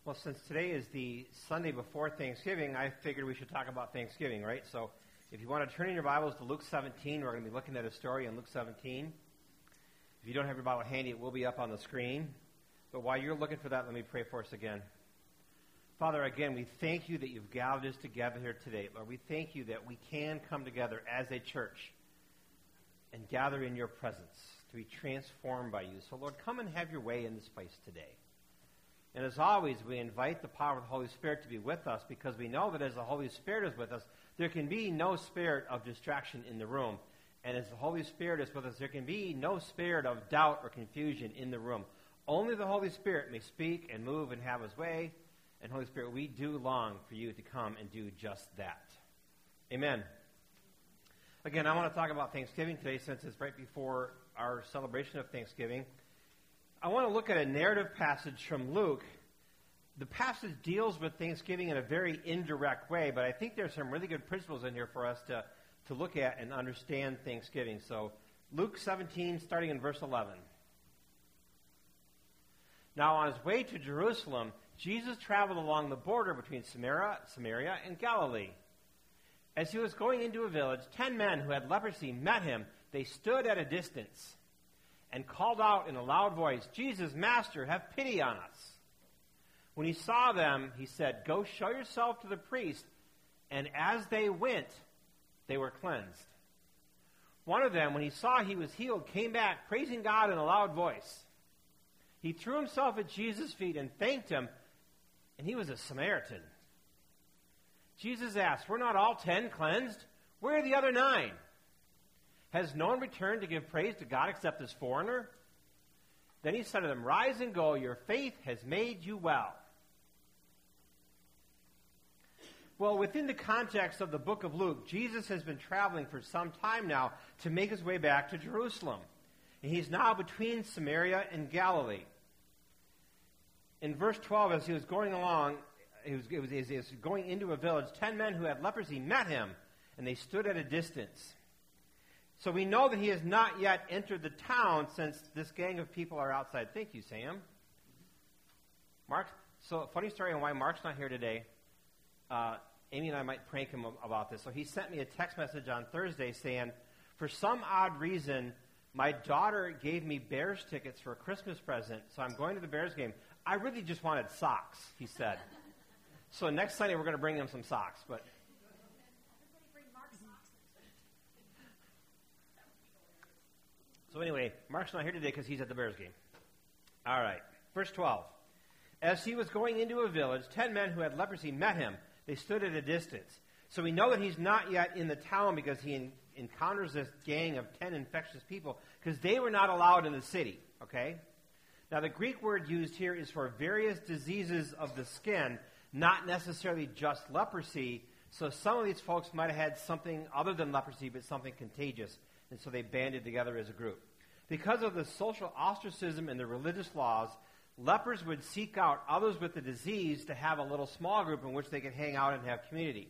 Well, since today is the Sunday before Thanksgiving, I figured we should talk about Thanksgiving, right? So if you want to turn in your Bibles to Luke 17, we're going to be looking at a story in Luke 17. If you don't have your Bible handy, it will be up on the screen. But while you're looking for that, let me pray for us again. Father, again, we thank you that you've gathered us together here today. Lord, we thank you that we can come together as a church and gather in your presence to be transformed by you. So, Lord, come and have your way in this place today. And as always, we invite the power of the Holy Spirit to be with us because we know that as the Holy Spirit is with us, there can be no spirit of distraction in the room. And as the Holy Spirit is with us, there can be no spirit of doubt or confusion in the room. Only the Holy Spirit may speak and move and have his way. And Holy Spirit, we do long for you to come and do just that. Amen. Again, I want to talk about Thanksgiving today since it's right before our celebration of Thanksgiving. I want to look at a narrative passage from Luke. The passage deals with Thanksgiving in a very indirect way, but I think there's some really good principles in here for us to look at and understand Thanksgiving. So Luke 17, starting in verse 11. Now on his way to Jerusalem, Jesus traveled along the border between Samaria and Galilee. As he was going into a village, 10 men who had leprosy met him. They stood at a distance and called out in a loud voice, "Jesus, Master, have pity on us." When he saw them, he said, "Go show yourself to the priest." And as they went, they were cleansed. One of them, when he saw he was healed, came back, praising God in a loud voice. He threw himself at Jesus' feet and thanked him, and he was a Samaritan. Jesus asked, "Were not all 10 cleansed? Where are the other 9? Has no one returned to give praise to God except this foreigner?" Then he said to them, "Rise and go, your faith has made you well." Well, within the context of the book of Luke, Jesus has been traveling for some time now to make his way back to Jerusalem. And he's now between Samaria and Galilee. In verse 12, as he was going along, he was going into a village, 10 men who had leprosy met him, and they stood at a distance. So we know that he has not yet entered the town since this gang of people are outside. Thank you, Sam. Mark, so funny story on why Mark's not here today. Amy and I might prank him about this. So he sent me a text message on Thursday saying, for some odd reason, my daughter gave me Bears tickets for a Christmas present, so I'm going to the Bears game. I really just wanted socks, he said. So next Sunday we're going to bring him some socks. But so anyway, Mark's not here today because he's at the Bears game. All right, verse 12. As he was going into a village, 10 men who had leprosy met him. They stood at a distance. So we know that he's not yet in the town because he encounters this gang of 10 infectious people because they were not allowed in the city, okay? Now the Greek word used here is for various diseases of the skin, not necessarily just leprosy. So some of these folks might have had something other than leprosy, but something contagious. And so they banded together as a group. Because of the social ostracism and the religious laws, lepers would seek out others with the disease to have a little small group in which they could hang out and have community.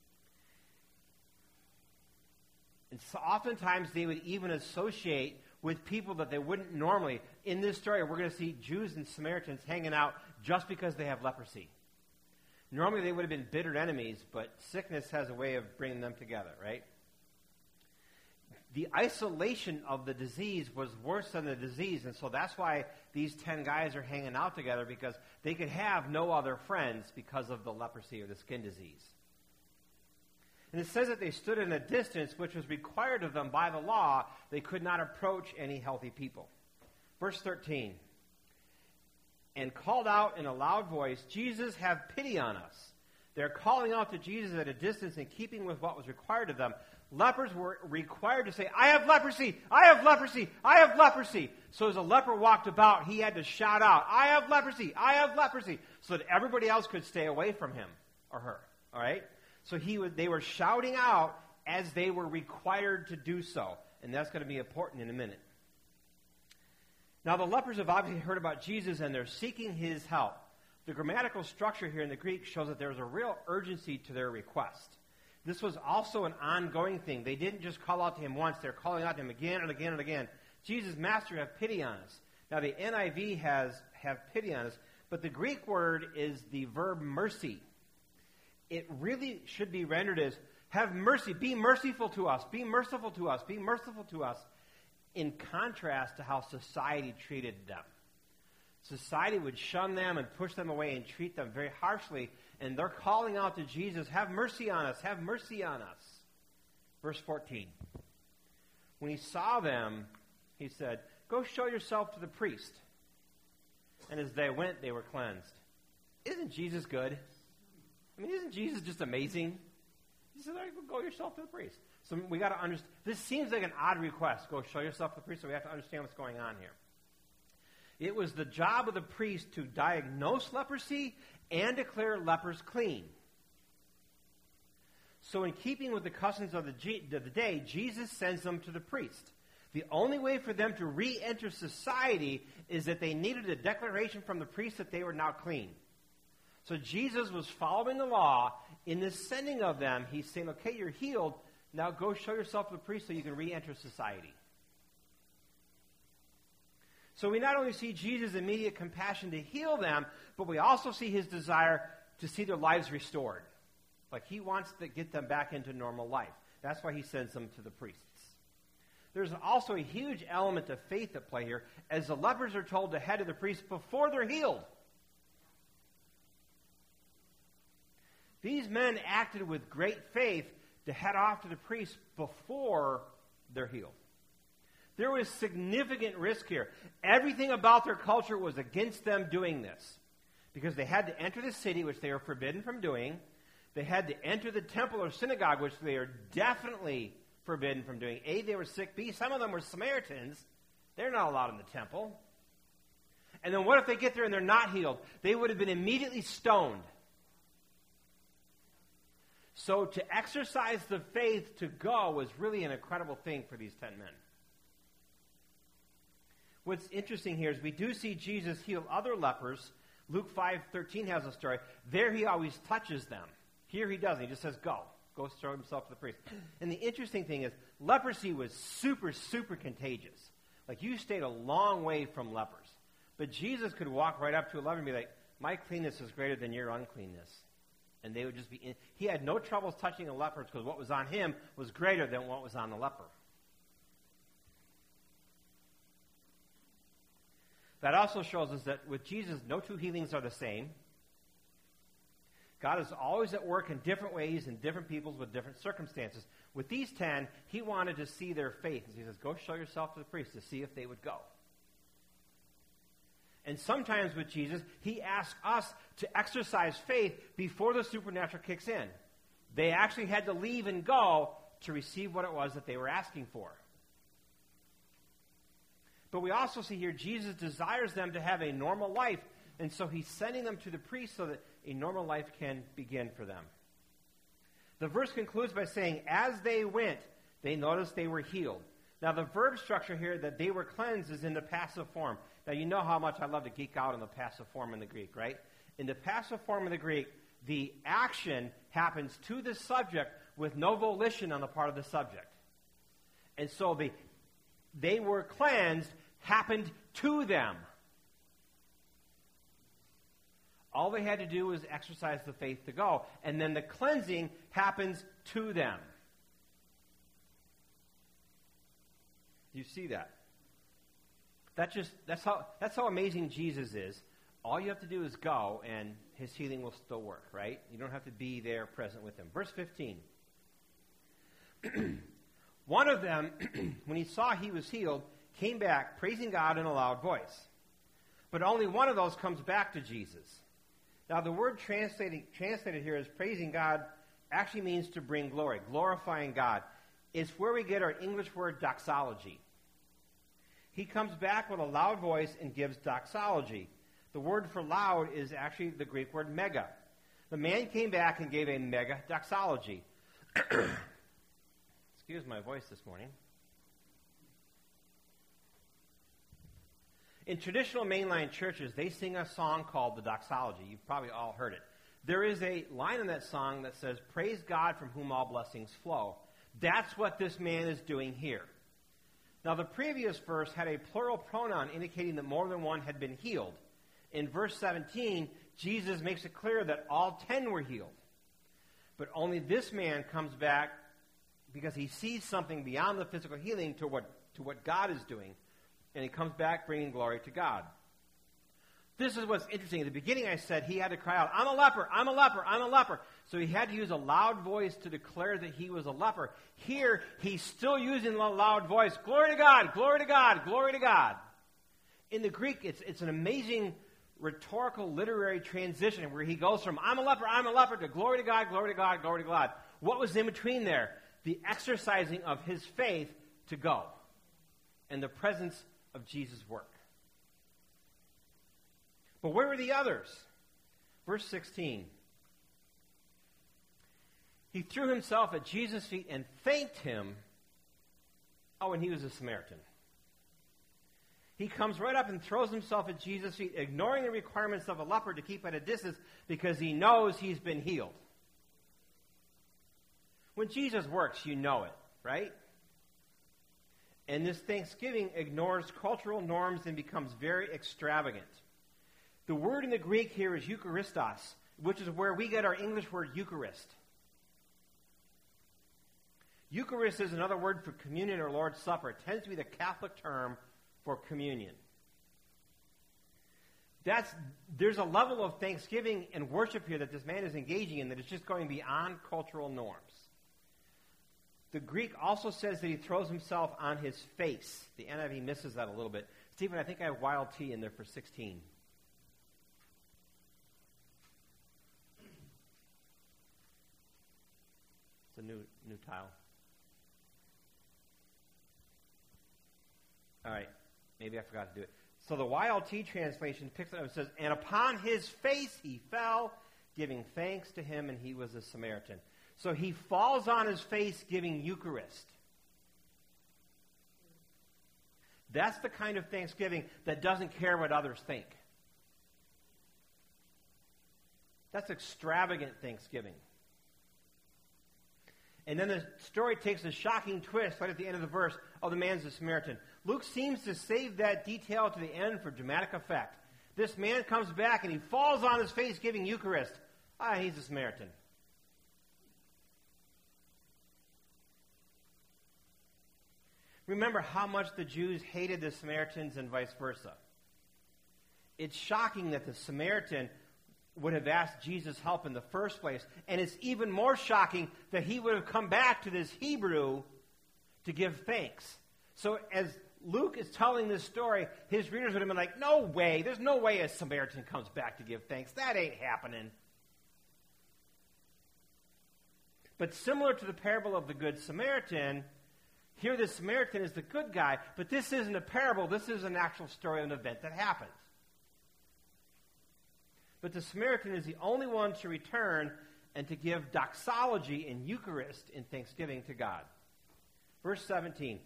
And so oftentimes they would even associate with people that they wouldn't normally. In this story, we're going to see Jews and Samaritans hanging out just because they have leprosy. Normally they would have been bitter enemies, but sickness has a way of bringing them together, right? The isolation of the disease was worse than the disease, and so that's why these 10 guys are hanging out together, because they could have no other friends because of the leprosy or the skin disease. And it says that they stood in a distance which was required of them by the law. They could not approach any healthy people. Verse 13. And called out in a loud voice, "Jesus, have pity on us." They're calling out to Jesus at a distance in keeping with what was required of them. Lepers were required to say, "I have leprosy, I have leprosy, I have leprosy." So as a leper walked about, he had to shout out, "I have leprosy, I have leprosy," so that everybody else could stay away from him or her. All right? So they were shouting out as they were required to do so. And that's going to be important in a minute. Now the lepers have obviously heard about Jesus and they're seeking his help. The grammatical structure here in the Greek shows that there was a real urgency to their request. This was also an ongoing thing. They didn't just call out to him once. They're calling out to him again and again and again. "Jesus, Master, have pity on us." Now the NIV has "have pity on us." but the Greek word is the verb mercy. It really should be rendered as, have mercy, be merciful to us, be merciful to us, be merciful to us, in contrast to how society treated them. Society would shun them and push them away and treat them very harshly, and they're calling out to Jesus, have mercy on us, have mercy on us. Verse 14. When he saw them, he said, go show yourself to the priest. And as they went, they were cleansed. Isn't Jesus good? I mean, isn't Jesus just amazing? He said, go yourself to the priest. So we got to understand. This seems like an odd request. Go show yourself to the priest. So we have to understand what's going on here. It was the job of the priest to diagnose leprosy and declare lepers clean. So in keeping with the customs of the day, Jesus sends them to the priest. The only way for them to re-enter society is that they needed a declaration from the priest that they were now clean. So Jesus was following the law. In the sending of them, he's saying, okay, you're healed. Now go show yourself to the priest so you can re-enter society. So we not only see Jesus' immediate compassion to heal them, but we also see his desire to see their lives restored. Like he wants to get them back into normal life. That's why he sends them to the priests. There's also a huge element of faith at play here, as the lepers are told to head to the priest before they're healed. These men acted with great faith to head off to the priest before they're healed. There was significant risk here. Everything about their culture was against them doing this, because they had to enter the city, which they were forbidden from doing. They had to enter the temple or synagogue, which they are definitely forbidden from doing. A, they were sick. B, some of them were Samaritans. They're not allowed in the temple. And then what if they get there and they're not healed? They would have been immediately stoned. So to exercise the faith to go was really an incredible thing for these 10 men. What's interesting here is we do see Jesus heal other lepers. Luke 5:13 has a story. There he always touches them. Here he doesn't. He just says, go. Go show himself to the priest. And the interesting thing is, leprosy was super, super contagious. Like, you stayed a long way from lepers. But Jesus could walk right up to a leper and be like, my cleanness is greater than your uncleanness. And they would just be he had no troubles touching a leper because what was on him was greater than what was on the leper. That also shows us that with Jesus, no two healings are the same. God is always at work in different ways in different peoples with different circumstances. With these 10, he wanted to see their faith. And he says, go show yourself to the priest to see if they would go. And sometimes with Jesus, he asks us to exercise faith before the supernatural kicks in. They actually had to leave and go to receive what it was that they were asking for. But we also see here Jesus desires them to have a normal life, and so he's sending them to the priest so that a normal life can begin for them. The verse concludes by saying, as they went, they noticed they were healed. Now, the verb structure here, that they were cleansed, is in the passive form. Now, you know how much I love to geek out on the passive form in the Greek, right? In the passive form of the Greek, the action happens to the subject with no volition on the part of the subject. And so they were cleansed happened to them. All they had to do was exercise the faith to go. And then the cleansing happens to them. Do you see that? That's how amazing Jesus is. All you have to do is go, and his healing will still work, right? You don't have to be there present with him. Verse 15. One of them, when he saw he was healed, came back, praising God in a loud voice. But only one of those comes back to Jesus. Now, the word translated here as praising God actually means to bring glory, glorifying God. It's where we get our English word doxology. He comes back with a loud voice and gives doxology. The word for loud is actually the Greek word mega. The man came back and gave a mega doxology. Excuse my voice this morning. In traditional mainline churches, they sing a song called the doxology. You've probably all heard it. There is a line in that song that says, praise God from whom all blessings flow. That's what this man is doing here. Now, the previous verse had a plural pronoun indicating that more than one had been healed. In verse 17, Jesus makes it clear that all 10 were healed. But only this man comes back because he sees something beyond the physical healing to what God is doing. And he comes back bringing glory to God. This is what's interesting. At the beginning I said he had to cry out, I'm a leper, I'm a leper, I'm a leper. So he had to use a loud voice to declare that he was a leper. Here, he's still using a loud voice. Glory to God, glory to God, glory to God. In the Greek, it's an amazing rhetorical literary transition where he goes from I'm a leper to glory to God, glory to God, glory to God. What was in between there? The exercising of his faith to go and the presence of Jesus' work. But where were the others? Verse 16. He threw himself at Jesus' feet and thanked him. Oh, and he was a Samaritan. He comes right up and throws himself at Jesus' feet, ignoring the requirements of a leper to keep at a distance because he knows he's been healed. When Jesus works, you know it, right? And this thanksgiving ignores cultural norms and becomes very extravagant. The word in the Greek here is Eucharistos, which is where we get our English word Eucharist. Eucharist is another word for communion or Lord's Supper. It tends to be the Catholic term for communion. There's a level of thanksgiving and worship here that this man is engaging in that is just going beyond cultural norms. The Greek also says that he throws himself on his face. The NIV misses that a little bit. Stephen, I think I have wild T in there for 16. It's a new tile. All right. Maybe I forgot to do it. So the YLT translation picks it up and says, and upon his face he fell, giving thanks to him, and he was a Samaritan. So he falls on his face giving Eucharist. That's the kind of thanksgiving that doesn't care what others think. That's extravagant thanksgiving. And then the story takes a shocking twist right at the end of the verse. Oh, the man's a Samaritan. Luke seems to save that detail to the end for dramatic effect. This man comes back and he falls on his face giving Eucharist. He's a Samaritan. Remember how much the Jews hated the Samaritans and vice versa. It's shocking that the Samaritan would have asked Jesus' help in the first place. And it's even more shocking that he would have come back to this Hebrew to give thanks. So as Luke is telling this story, his readers would have been like, no way, there's no way a Samaritan comes back to give thanks. That ain't happening. But similar to the parable of the Good Samaritan, here the Samaritan is the good guy, but this isn't a parable, this is an actual story of an event that happened. But the Samaritan is the only one to return and to give doxology in Eucharist in thanksgiving to God. Verse 17.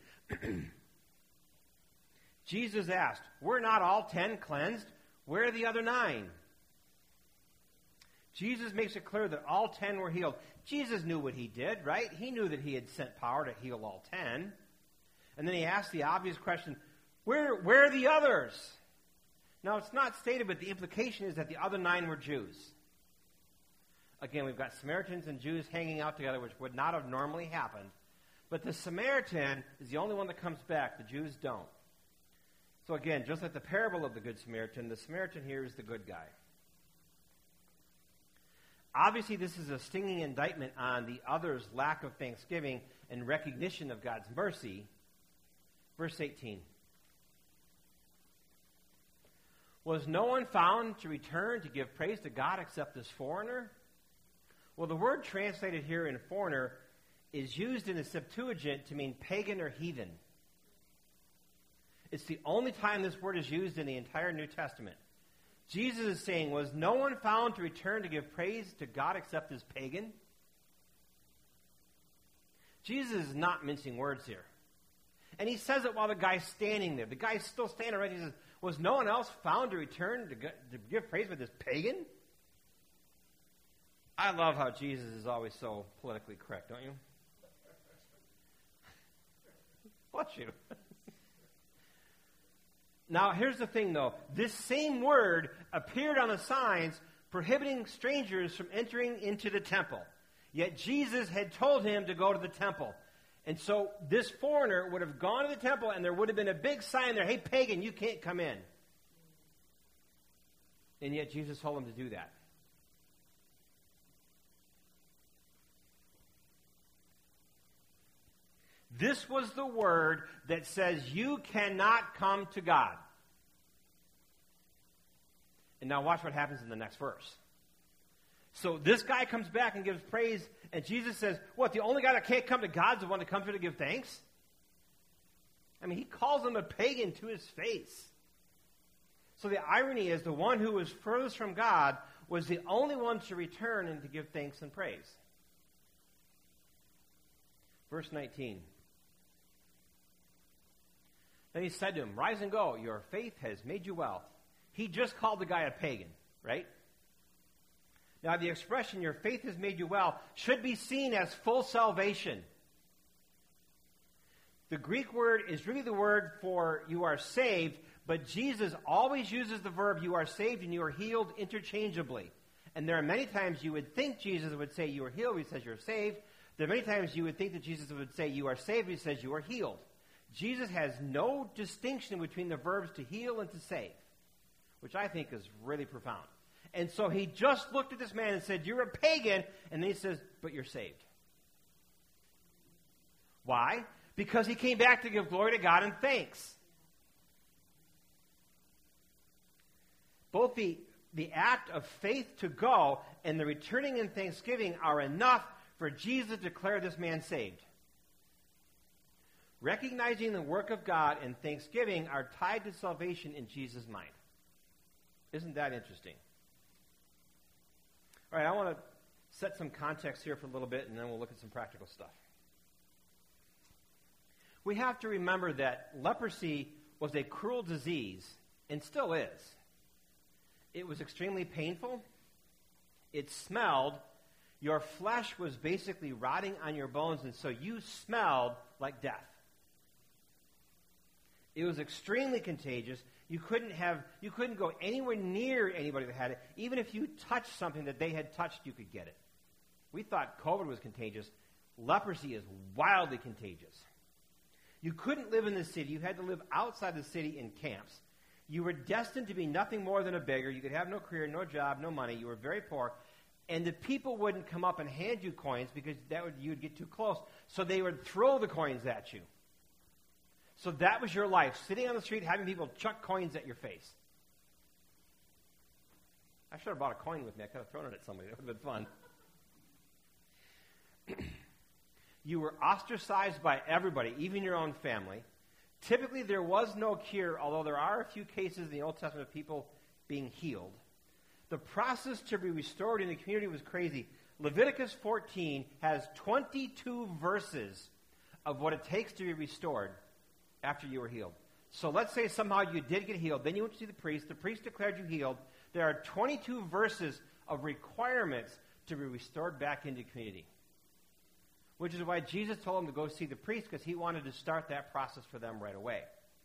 Jesus asked, were not all 10 cleansed? Where are the other 9? Jesus makes it clear that all 10 were healed. Jesus knew what he did, right? He knew that he had sent power to heal all 10. And then he asked the obvious question, where are the others? Now, it's not stated, but the implication is that the other 9 were Jews. Again, we've got Samaritans and Jews hanging out together, which would not have normally happened. But the Samaritan is the only one that comes back. The Jews don't. So again, just like the parable of the Good Samaritan, the Samaritan here is the good guy. Obviously, this is a stinging indictment on the others' lack of thanksgiving and recognition of God's mercy. Verse 18. Was no one found to return to give praise to God except this foreigner? Well, the word translated here in foreigner is used in the Septuagint to mean pagan or heathen. It's the only time this word is used in the entire New Testament. Jesus is saying, was no one found to return to give praise to God except this pagan? Jesus is not mincing words here. And he says it while the guy's standing there. The guy's still standing right. He says, was no one else found to return to give praise but this pagan? I love how Jesus is always so politically correct, don't you? Bless you. Now, here's the thing, though. This same word appeared on the signs prohibiting strangers from entering into the temple. Yet Jesus had told him to go to the temple. And so this foreigner would have gone to the temple, and there would have been a big sign there, hey, pagan, you can't come in. And yet Jesus told him to do that. This was the word that says you cannot come to God. And now watch what happens in the next verse. So this guy comes back and gives praise, and Jesus says, what, the only guy that can't come to God is the one that comes here to give thanks? I mean, he calls him a pagan to his face. So the irony is the one who was furthest from God was the only one to return and to give thanks and praise. Verse 19. Then he said to him, rise and go, your faith has made you well. He just called the guy a pagan, right? Now the expression, your faith has made you well, should be seen as full salvation. The Greek word is really the word for you are saved, but Jesus always uses the verb you are saved and you are healed interchangeably. And there are many times you would think Jesus would say you are healed, he says you're saved. There are many times you would think that Jesus would say you are saved, he says you are healed. Jesus has no distinction between the verbs to heal and to save, which I think is really profound. And so he just looked at this man and said, you're a pagan, and then he says, but you're saved. Why? Because he came back to give glory to God and thanks. Both the act of faith to go and the returning in thanksgiving are enough for Jesus to declare this man saved. Recognizing the work of God and thanksgiving are tied to salvation in Jesus' mind. Isn't that interesting? All right, I want to set some context here for a little bit, and then we'll look at some practical stuff. We have to remember that leprosy was a cruel disease, and still is. It was extremely painful. It smelled. Your flesh was basically rotting on your bones, and so you smelled like death. It was extremely contagious. You couldn't go anywhere near anybody that had it. Even if you touched something that they had touched, you could get it. We thought COVID was contagious. Leprosy is wildly contagious. You couldn't live in the city. You had to live outside the city in camps. You were destined to be nothing more than a beggar. You could have no career, no job, no money. You were very poor. And the people wouldn't come up and hand you coins because you would get too close. So they would throw the coins at you. So that was your life, sitting on the street having people chuck coins at your face. I should have brought a coin with me. I could have thrown it at somebody. That would have been fun. You were ostracized by everybody, even your own family. Typically, there was no cure, although there are a few cases in the Old Testament of people being healed. The process to be restored in the community was crazy. Leviticus 14 has 22 verses of what it takes to be restored after you were healed. So let's say somehow you did get healed. Then you went to see the priest. The priest declared you healed. There are 22 verses of requirements to be restored back into community. Which is why Jesus told them to go see the priest, because he wanted to start that process for them right away.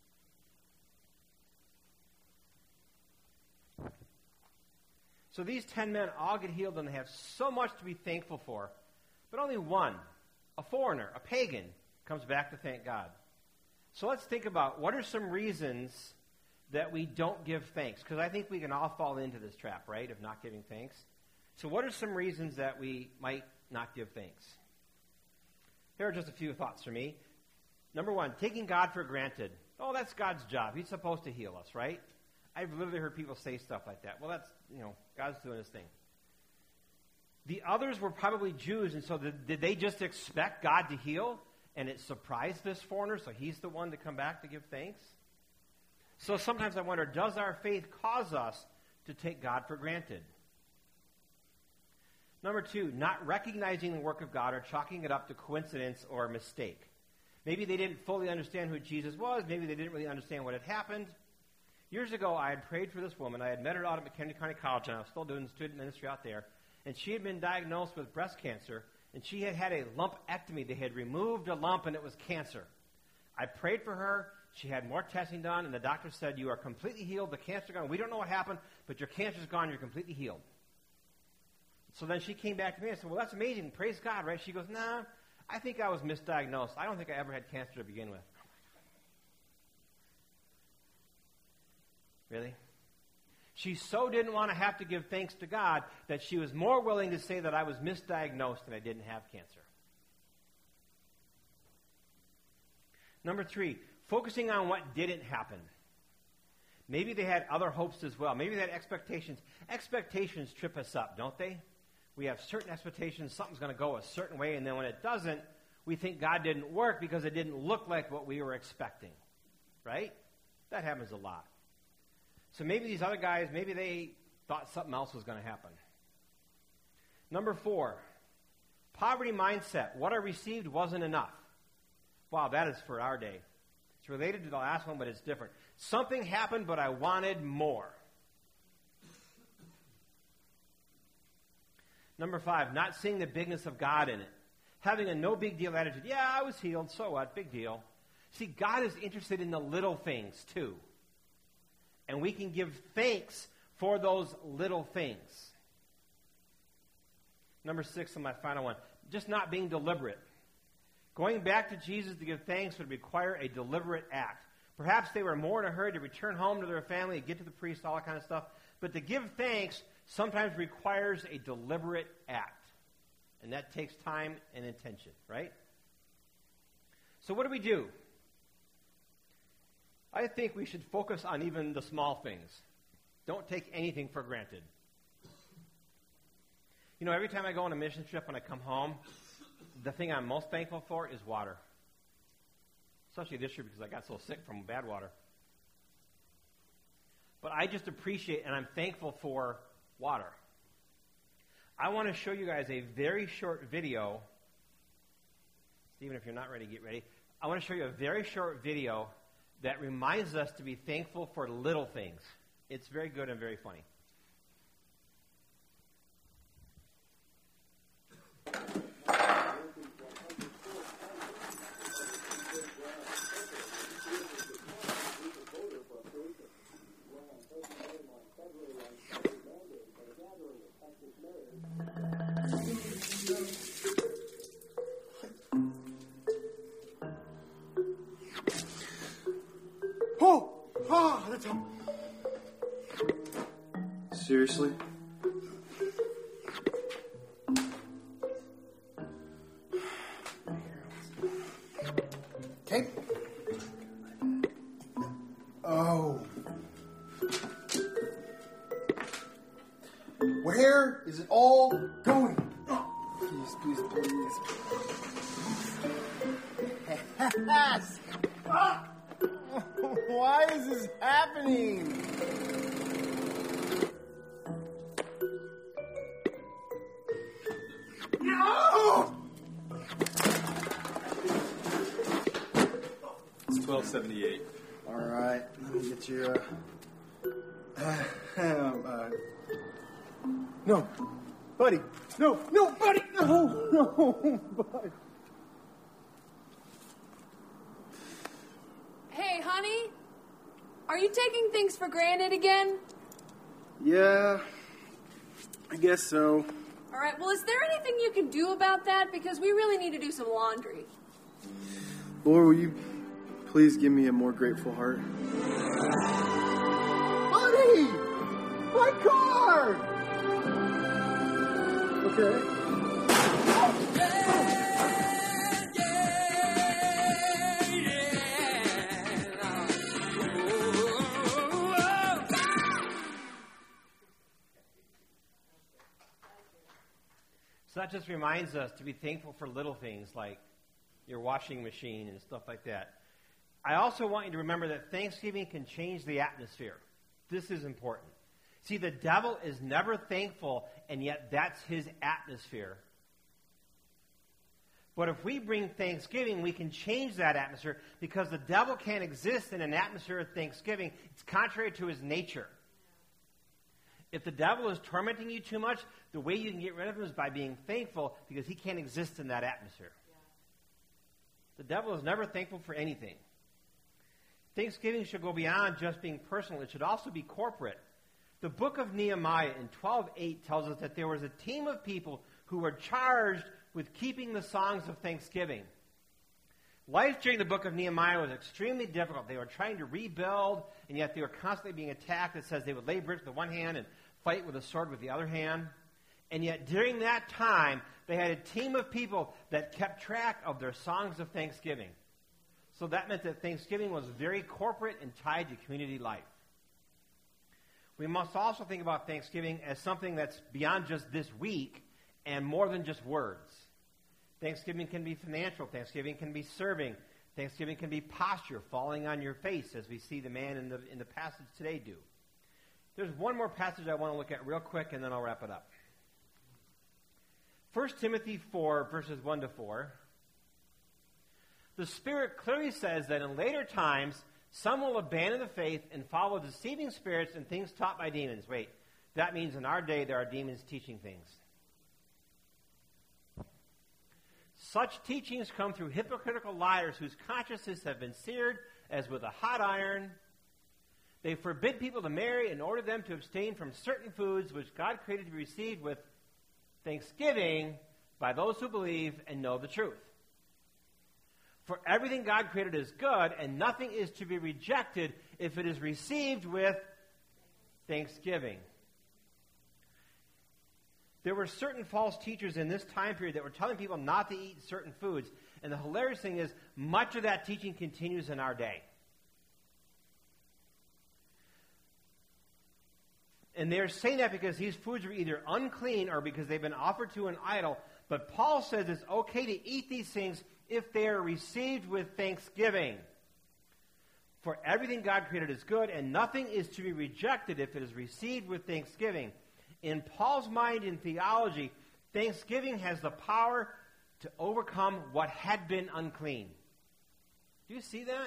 So these 10 men all get healed, and they have so much to be thankful for. But only one, a foreigner, a pagan, comes back to thank God. So let's think about what are some reasons that we don't give thanks? Because I think we can all fall into this trap, right, of not giving thanks. So what are some reasons that we might not give thanks? Here are just a few thoughts for me. Number one, taking God for granted. Oh, that's God's job. He's supposed to heal us, right? I've literally heard people say stuff like that. Well, that's, God's doing his thing. The others were probably Jews, and so did they just expect God to heal? And it surprised this foreigner, so he's the one to come back to give thanks? So sometimes I wonder, does our faith cause us to take God for granted? Number two, not recognizing the work of God or chalking it up to coincidence or mistake. Maybe they didn't fully understand who Jesus was. Maybe they didn't really understand what had happened. Years ago, I had prayed for this woman. I had met her out at McHenry County College, and I was still doing student ministry out there. And she had been diagnosed with breast cancer, and she had had a lumpectomy. They had removed a lump, and it was cancer. I prayed for her. She had more testing done, and the doctor said, you are completely healed. The cancer gone. We don't know what happened, but your cancer's gone. You're completely healed. So then she came back to me and said, well, that's amazing. Praise God, right? She goes, nah, I think I was misdiagnosed. I don't think I ever had cancer to begin with. Really? She so didn't want to have to give thanks to God that she was more willing to say that I was misdiagnosed and I didn't have cancer. Number 3, focusing on what didn't happen. Maybe they had other hopes as well. Maybe they had expectations. Expectations trip us up, don't they? We have certain expectations, something's going to go a certain way, and then when it doesn't, we think God didn't work because it didn't look like what we were expecting. Right? That happens a lot. So maybe these other guys, maybe they thought something else was going to happen. Number 4, poverty mindset. What I received wasn't enough. Wow, that is for our day. It's related to the last one, but it's different. Something happened, but I wanted more. Number 5, not seeing the bigness of God in it. Having a no big deal attitude. Yeah, I was healed, so what? Big deal. See, God is interested in the little things too. And we can give thanks for those little things. Number 6, and my final one, just not being deliberate. Going back to Jesus to give thanks would require a deliberate act. Perhaps they were more in a hurry to return home to their family, get to the priest, all that kind of stuff. But to give thanks sometimes requires a deliberate act. And that takes time and intention, right? So what do? I think we should focus on even the small things. Don't take anything for granted. You know, every time I go on a mission trip, when I come home, the thing I'm most thankful for is water. Especially this year because I got so sick from bad water. But I just appreciate and I'm thankful for water. I want to show you guys a very short video. Stephen, if you're not ready, get ready. I want to show you a very short video that reminds us to be thankful for little things. It's very good and very funny. That's all. Seriously? Okay. Oh. Where is it all going? Oh, please. Why is this happening? No! It's 1278. All right, let me get your. No, buddy. No, buddy. No, buddy. Hey, honey, are you taking things for granted again? Yeah, I guess so. All right, well, is there anything you can do about that? Because we really need to do some laundry. Lord, will you please give me a more grateful heart? Buddy! My car! Okay. So that just reminds us to be thankful for little things like your washing machine and stuff like that. I also want you to remember that Thanksgiving can change the atmosphere. This is important. See, the devil is never thankful, and yet that's his atmosphere. But if we bring Thanksgiving, we can change that atmosphere because the devil can't exist in an atmosphere of Thanksgiving. It's contrary to his nature. If the devil is tormenting you too much, the way you can get rid of him is by being thankful because he can't exist in that atmosphere. The devil is never thankful for anything. Thanksgiving should go beyond just being personal. It should also be corporate. The book of Nehemiah in 12:8 tells us that there was a team of people who were charged with keeping the songs of thanksgiving. Life during the book of Nehemiah was extremely difficult. They were trying to rebuild, and yet they were constantly being attacked. It says they would lay bricks with one hand and fight with a sword with the other hand. And yet during that time, they had a team of people that kept track of their songs of thanksgiving. So that meant that Thanksgiving was very corporate and tied to community life. We must also think about Thanksgiving as something that's beyond just this week and more than just words. Thanksgiving can be financial. Thanksgiving can be serving. Thanksgiving can be posture, falling on your face, as we see the man in the passage today do. There's one more passage I want to look at real quick, and then I'll wrap it up. 1 Timothy 4, verses 1 to 4. The Spirit clearly says that in later times, some will abandon the faith and follow deceiving spirits and things taught by demons. Wait, that means in our day there are demons teaching things. Such teachings come through hypocritical liars whose consciences have been seared as with a hot iron. They forbid people to marry and order them to abstain from certain foods which God created to be received with thanksgiving by those who believe and know the truth. For everything God created is good, and nothing is to be rejected if it is received with thanksgiving. There were certain false teachers in this time period that were telling people not to eat certain foods. And the hilarious thing is, much of that teaching continues in our day. And they're saying that because these foods are either unclean or because they've been offered to an idol. But Paul says it's okay to eat these things if they are received with thanksgiving. For everything God created is good, and nothing is to be rejected if it is received with thanksgiving. In Paul's mind in theology, thanksgiving has the power to overcome what had been unclean. Do you see that?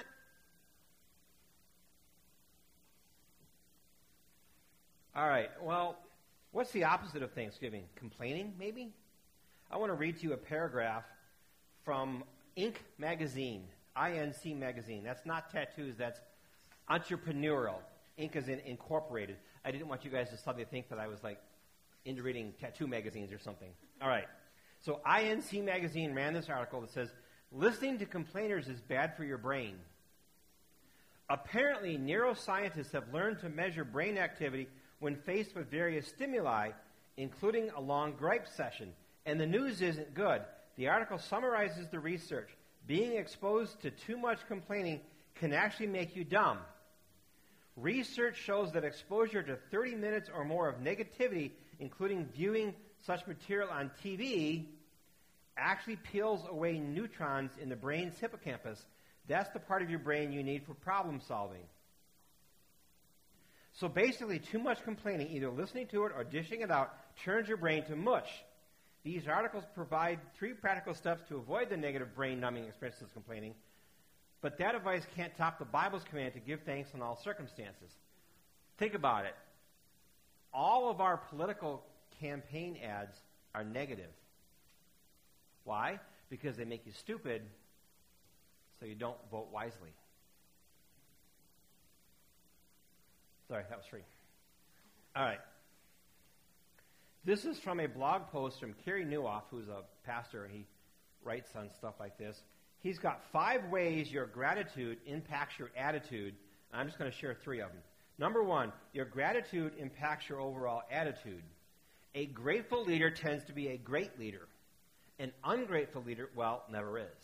All right, well, what's the opposite of thanksgiving? Complaining, maybe? I want to read to you a paragraph from Inc. magazine, INC magazine. That's not tattoos, that's entrepreneurial. Inc. is in incorporated. I didn't want you guys to suddenly think that I was like into reading tattoo magazines or something. All right. So INC magazine ran this article that says, listening to complainers is bad for your brain. Apparently, neuroscientists have learned to measure brain activity when faced with various stimuli, including a long gripe session. And the news isn't good. The article summarizes the research. Being exposed to too much complaining can actually make you dumb. Research shows that exposure to 30 minutes or more of negativity, including viewing such material on TV, actually peels away neutrons in the brain's hippocampus. That's the part of your brain you need for problem solving. So basically, too much complaining, either listening to it or dishing it out, turns your brain to mush. These articles provide 3 practical steps to avoid the negative brain-numbing experiences of complaining, but that advice can't top the Bible's command to give thanks in all circumstances. Think about it. All of our political campaign ads are negative. Why? Because they make you stupid, so you don't vote wisely. Sorry, that was free. All right. This is from a blog post from Kerry Newhoff, who's a pastor, and he writes on stuff like this. He's got 5 ways your gratitude impacts your attitude. And I'm just going to share 3 of them. Number 1, your gratitude impacts your overall attitude. A grateful leader tends to be a great leader. An ungrateful leader, well, never is.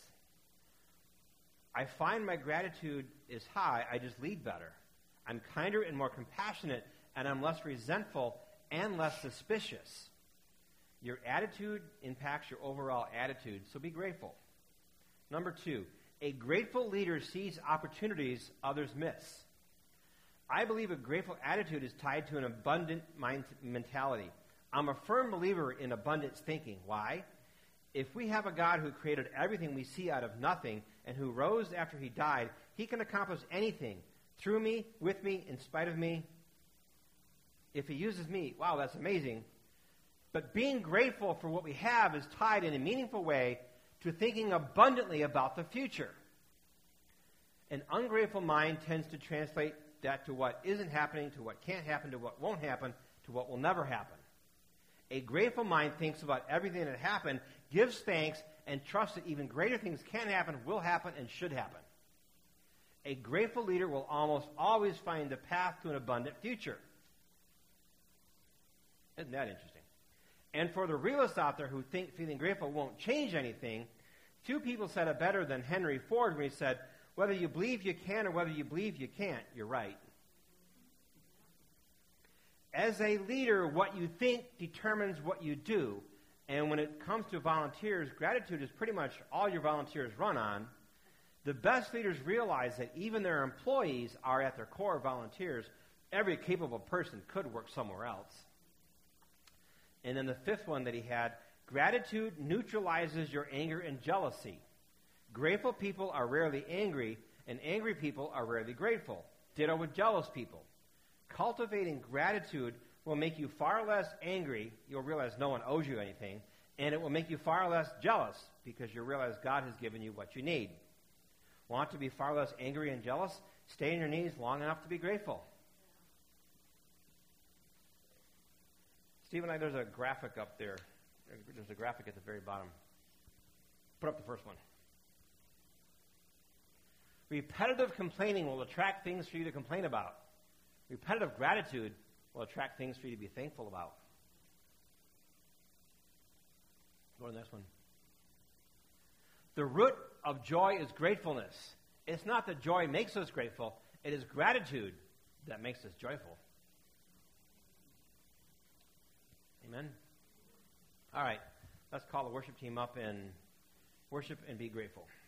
I find my gratitude is high, I just lead better. I'm kinder and more compassionate, and I'm less resentful and less suspicious. Your attitude impacts your overall attitude, so be grateful. Number 2, a grateful leader sees opportunities others miss. I believe a grateful attitude is tied to an abundant mentality. I'm a firm believer in abundance thinking. Why? If we have a God who created everything we see out of nothing and who rose after he died, he can accomplish anything through me, with me, in spite of me. If he uses me, wow, that's amazing. But being grateful for what we have is tied in a meaningful way to thinking abundantly about the future. An ungrateful mind tends to translate that to what isn't happening, to what can't happen, to what won't happen, to what will never happen. A grateful mind thinks about everything that happened, gives thanks, and trusts that even greater things can happen, will happen, and should happen. A grateful leader will almost always find the path to an abundant future. Isn't that interesting? And for the realists out there who think feeling grateful won't change anything, two people said it better than Henry Ford when he said, whether you believe you can or whether you believe you can't, you're right. As a leader, what you think determines what you do. And when it comes to volunteers, gratitude is pretty much all your volunteers run on. The best leaders realize that even their employees are at their core volunteers. Every capable person could work somewhere else. And then the fifth one that he had, gratitude neutralizes your anger and jealousy. Grateful people are rarely angry, and angry people are rarely grateful. Ditto with jealous people. Cultivating gratitude will make you far less angry. You'll realize no one owes you anything. And it will make you far less jealous because you'll realize God has given you what you need. Want to be far less angry and jealous? Stay on your knees long enough to be grateful. Steve and I, there's a graphic up there. There's a graphic at the very bottom. Put up the first one. Repetitive complaining will attract things for you to complain about. Repetitive gratitude will attract things for you to be thankful about. Go to the next one. The root of joy is gratefulness. It's not that joy makes us grateful. It is gratitude that makes us joyful. Amen? All right. Let's call the worship team up and worship and be grateful.